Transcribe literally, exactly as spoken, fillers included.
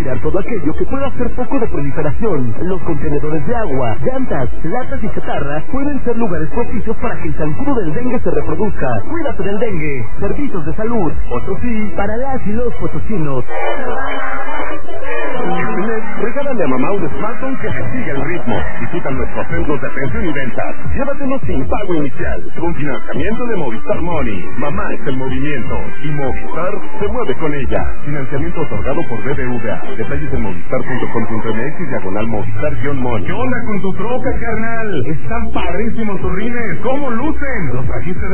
retirar todo aquello que pueda hacer foco de proliferación. Los contenedores de agua, llantas, latas y chatarra pueden ser lugares propicios para que el zancudo del dengue se reproduzca. Cuídate del dengue. Servicios de salud. Potosí para las y los potosinos. Regálale a mamá un smartphone que le siga el ritmo. Visita nuestros centros de atención y ventas. Llévatelos sin pago inicial, con financiamiento de Movistar Money. Mamá es el movimiento y Movistar se mueve con ella. Financiamiento otorgado por B B V A. Detalles en movistar punto com punto m x diagonal Movistar-Money. ¿Qué onda con tu troca, carnal? Están padrísimos tus rines. ¿Cómo lucen? ¿Los trajiste de